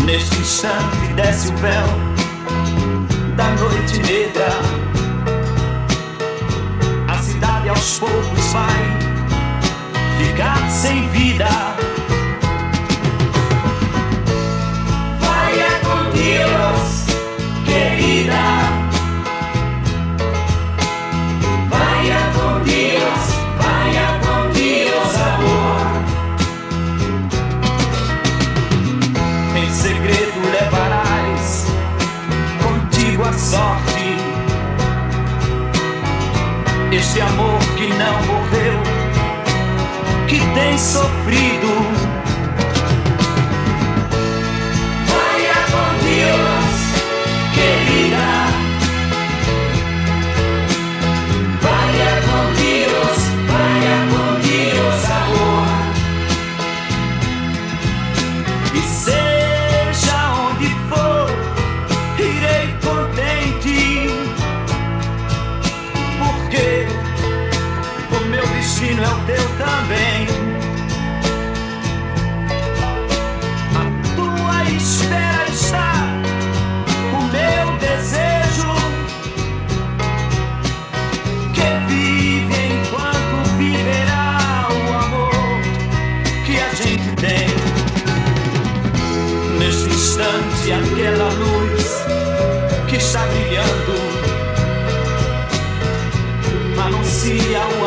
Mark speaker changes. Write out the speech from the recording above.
Speaker 1: Neste instante desce o véu da noite negra. A cidade aos poucos vai ficar sem vida. Vaya con Dios, querida. Vaya con Dios, amor. Em segredo levarás contigo a sorte, este amor que não morreu, que tem sofrido. Vaya con Dios, querida. Vaya con Dios, amor. E seja onde for, irei contente, porque o meu destino é o teu também. À tua espera está o meu desejo, que vive enquanto viverá o amor que a gente tem. Neste instante, aquela luz que está brilhando anuncia